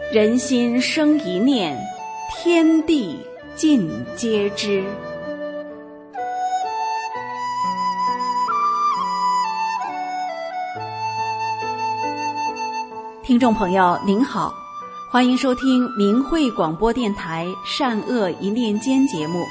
人心生一念，天地尽皆知。听众朋友您好，欢迎收听明慧广播电台善恶一念间节目。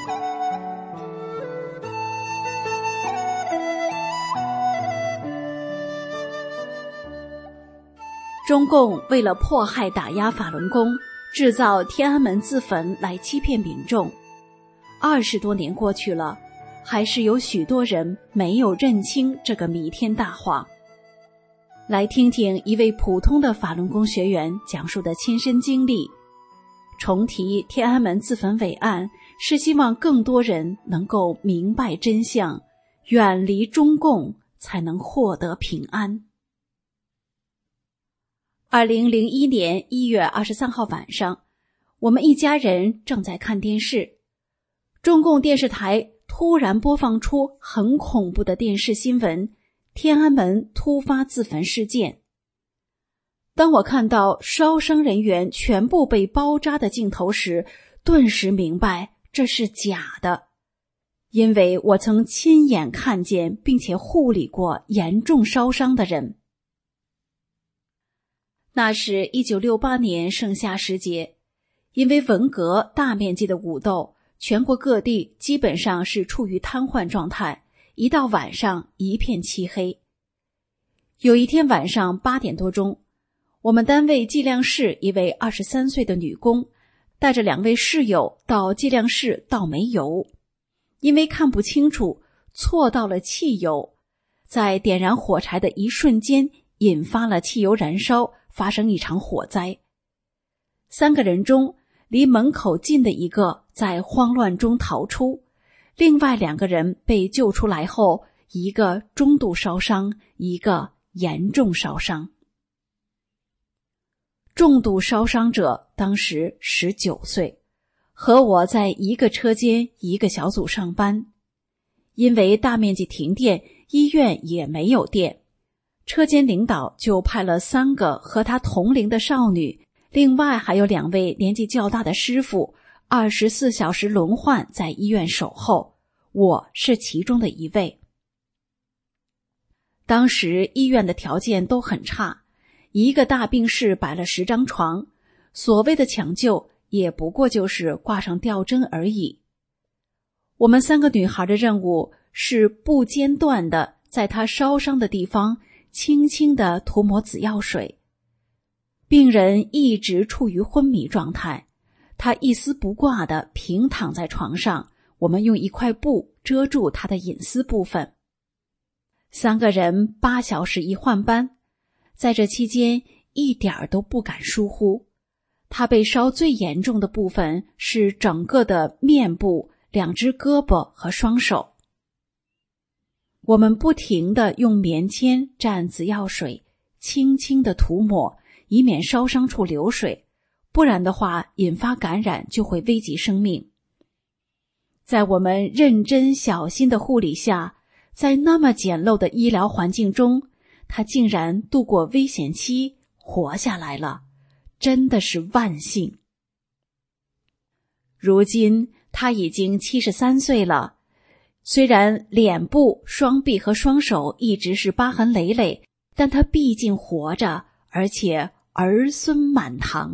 中共为了迫害打压法轮功，制造天安门自焚来欺骗民众。20多年过去了，还是有许多人没有认清这个弥天大谎。来听听一位普通的法轮功学员讲述的亲身经历。重提天安门自焚伟案，是希望更多人能够明白真相，远离中共，才能获得平安。2001年1月23号晚上，我们一家人正在看电视，中共电视台突然播放出很恐怖的电视新闻，天安门突发自焚事件。当我看到烧伤人员全部被包扎的镜头时，顿时明白这是假的，因为我曾亲眼看见并且护理过严重烧伤的人。那是1968年盛夏时节，因为文革大面积的武斗，全国各地基本上是处于瘫痪状态，一到晚上一片漆黑。有一天晚上8点多钟，我们单位计量室一位23岁的女工带着2位室友到计量室倒煤油，因为看不清楚，错倒了汽油，在点燃火柴的一瞬间引发了汽油燃烧，发生一场火灾。3个人中，离门口近的一个在慌乱中逃出，另外2个人被救出来后，一个中度烧伤，一个严重烧伤。重度烧伤者当时19岁，和我在一个车间一个小组上班。因为大面积停电，医院也没有电，车间领导就派了3个和他同龄的少女，另外还有2位年纪较大的师傅，24小时轮换在医院守候，我是其中的一位。当时医院的条件都很差，一个大病室摆了10张床，所谓的抢救也不过就是挂上吊针而已。我们3个女孩的任务是不间断地在她烧伤的地方轻轻地涂抹紫药水。病人一直处于昏迷状态，他一丝不挂地平躺在床上，我们用一块布遮住他的隐私部分。3个人8小时一换班，在这期间一点儿都不敢疏忽。他被烧最严重的部分是整个的面部、2只胳膊和双手。我们不停地用棉签蘸紫药水，轻轻地涂抹，以免烧伤处流水，不然的话引发感染就会危及生命。在我们认真小心的护理下，在那么简陋的医疗环境中，他竟然度过危险期，活下来了，真的是万幸。如今他已经73岁了，虽然脸部、双臂和双手一直是疤痕累累，但他毕竟活着，而且儿孙满堂。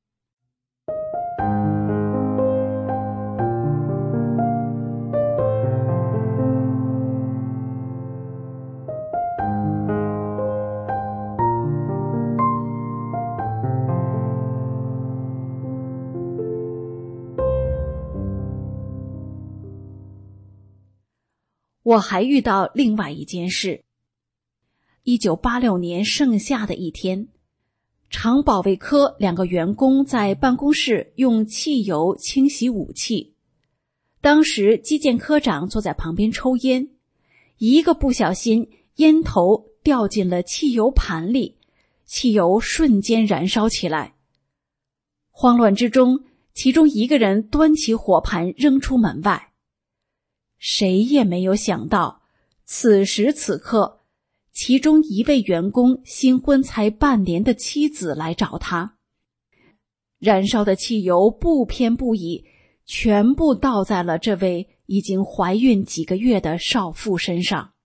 我还遇到另外一件事。1986年盛夏的一天，厂保卫科2个员工在办公室用汽油清洗武器。当时基建科长坐在旁边抽烟，一个不小心，烟头掉进了汽油盘里，汽油瞬间燃烧起来。慌乱之中，其中一个人端起火盘扔出门外。谁也没有想到，此时此刻，其中一位员工新婚才半年的妻子来找他。 燃烧的汽油不偏不倚，全部倒在了这位已经怀孕几个月的少妇身上。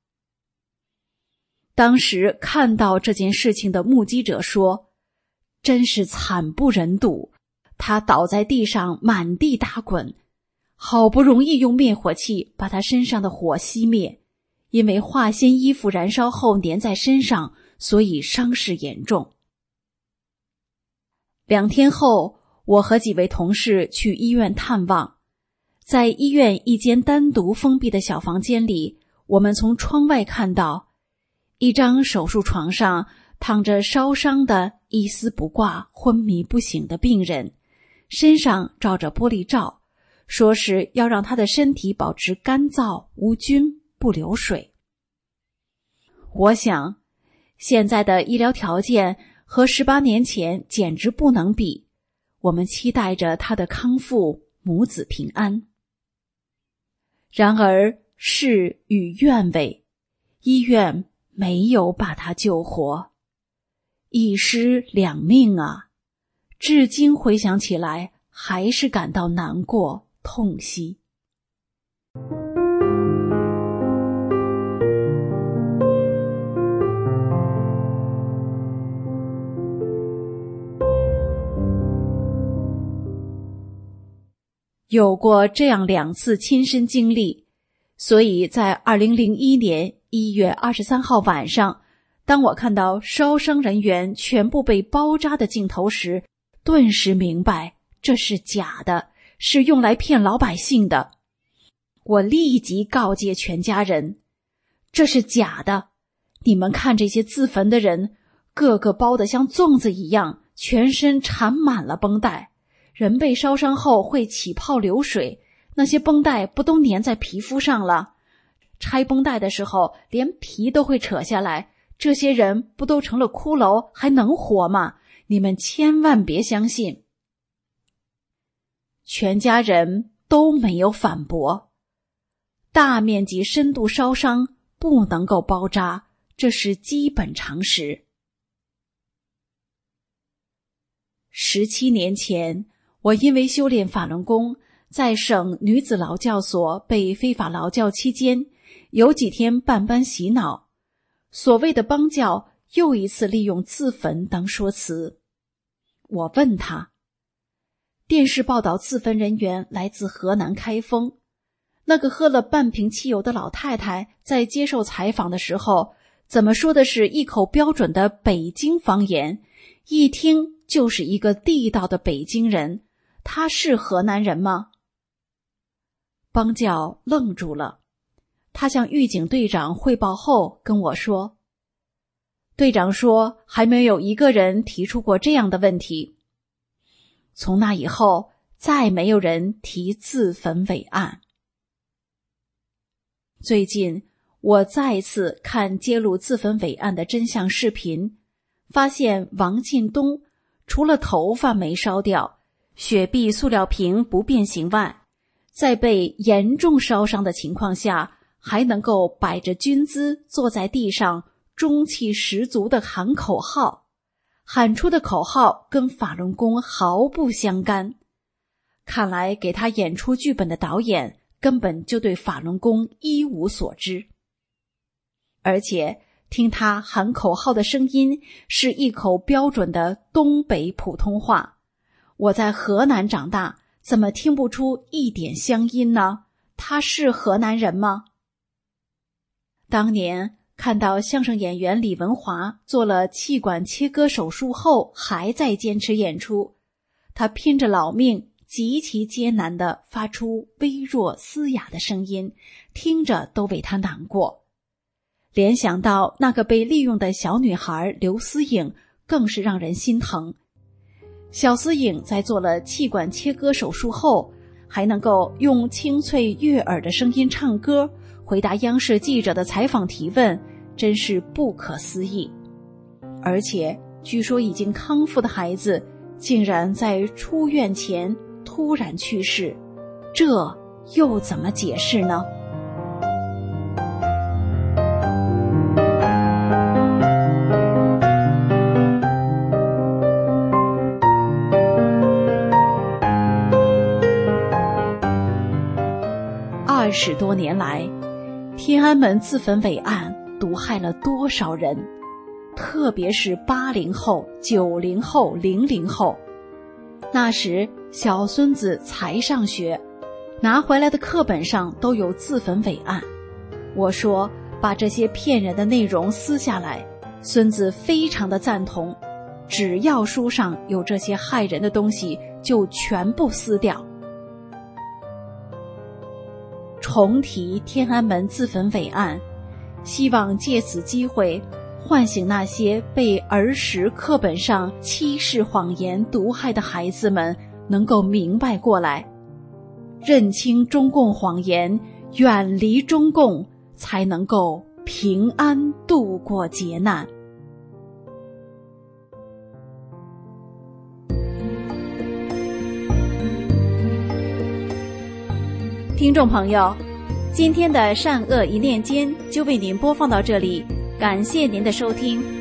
当时看到这件事情的目击者说，真是惨不忍睹，她倒在地上满地打滚，好不容易用灭火器把她身上的火熄灭，因为化纤衣服燃烧后粘在身上，所以伤势严重。2天后，我和几位同事去医院探望。在医院一间单独封闭的小房间里，我们从窗外看到一张手术床上躺着烧伤的一丝不挂、昏迷不醒的病人，身上罩着玻璃罩，说是要让他的身体保持干燥、无菌、不流水。我想，现在的医疗条件和18年前简直不能比，我们期待着他的康复，母子平安。然而事与愿违，医院没有把他救活，一尸2命啊！至今回想起来，还是感到难过、痛惜。有过这样2次亲身经历，所以在2001年1月23号晚上，当我看到烧伤人员全部被包扎的镜头时，顿时明白这是假的，是用来骗老百姓的。我立即告诫全家人，这是假的，你们看这些自焚的人，个个包得像粽子一样，全身缠满了绷带。人被烧伤后会起泡流水，那些绷带不都粘在皮肤上了？拆绷带的时候连皮都会扯下来，这些人不都成了骷髅，还能活吗？你们千万别相信。全家人都没有反驳。大面积深度烧伤不能够包扎，这是基本常识。17年前，我因为修炼法轮功，在省女子劳教所被非法劳教期间，有几天办班洗脑，所谓的帮教又一次利用自焚当说辞。我问他，电视报道自焚人员来自河南开封，那个喝了半瓶汽油的老太太在接受采访的时候，怎么说的是一口标准的北京方言，一听就是一个地道的北京人，他是河南人吗？帮教愣住了，他向狱警队长汇报后跟我说，队长说还没有一个人提出过这样的问题。从那以后，再没有人提自焚伟案。最近我再次看揭露自焚伟案的真相视频，发现王进东除了头发没烧掉，雪碧塑料瓶不变形外，在被严重烧伤的情况下，还能够摆着军姿坐在地上，中气十足地喊口号，喊出的口号跟法轮功毫不相干。看来给他演出剧本的导演根本就对法轮功一无所知。而且听他喊口号的声音是一口标准的东北普通话，我在河南长大，怎么听不出一点乡音呢？他是河南人吗？当年看到相声演员李文华做了气管切割手术后还在坚持演出，他拼着老命极其艰难地发出微弱嘶哑的声音，听着都为他难过。联想到那个被利用的小女孩刘思颖，更是让人心疼。小思颖在做了气管切割手术后，还能够用清脆悦耳的声音唱歌，回答央视记者的采访提问，真是不可思议。而且据说已经康复的孩子竟然在出院前突然去世，这又怎么解释呢？ 20多年来，天安门自焚伟案毒害了多少人，特别是80后、90后、00后。那时小孙子才上学，拿回来的课本上都有自焚伟案。我说把这些骗人的内容撕下来，孙子非常的赞同，只要书上有这些害人的东西就全部撕掉。重提天安门自焚伟案，希望借此机会唤醒那些被儿时课本上欺世谎言毒害的孩子们，能够明白过来，认清中共谎言，远离中共，才能够平安度过劫难。听众朋友，今天的善恶一念间就为您播放到这里，感谢您的收听。